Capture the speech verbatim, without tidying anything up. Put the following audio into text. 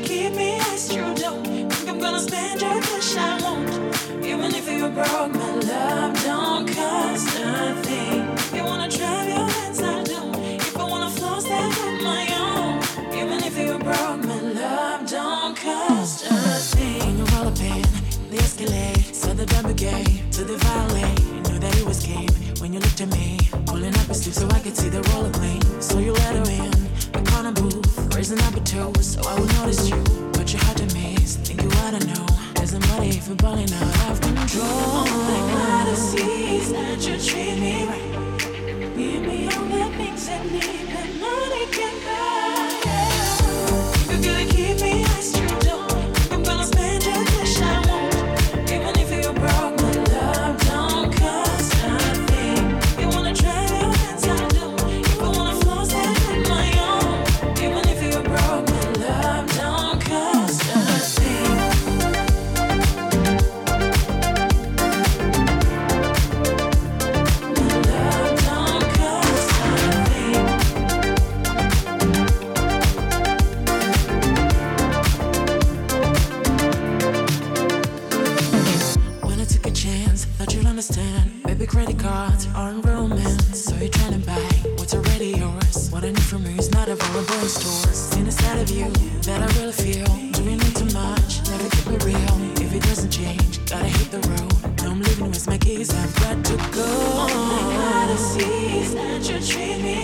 keep me, I still don't think I'm gonna spend your cash, I won't. Even if you broke, my love don't cost nothing. You wanna drive your hands, I don't. If I wanna floss that with my own. Even if you broke, my love don't cost nothing. When you roll up in the Escalade, saw the double gate to the valet. Knew that it was game when you looked at me, pulling up his sleeve so I could see the roller plane. So you let her in the corner booth, raising up a toast so I would notice you. But your heart to miss, think you ought to know. Doesn't matter if you're balling out of control. Like I see that you treat me right. Give me all the things I need that money can buy. If you're gonna keep me, I still don't. I'm gonna spend your cash, I won't. Even if you're broke, my love don't cost nothing. You wanna try your hands, I don't. If I wanna floss that with my own. Even if you're broke, my love don't cost nothing. Understand, baby, credit cards aren't romance. So you're trying to buy what's already yours. What I need from you is not a vulnerable store. Seen a side of you that I really feel. Doing it too much, never keep it real. If it doesn't change, gotta hit the road. No, I'm leaving with my keys, I've got to go. All I gotta see is that you treat me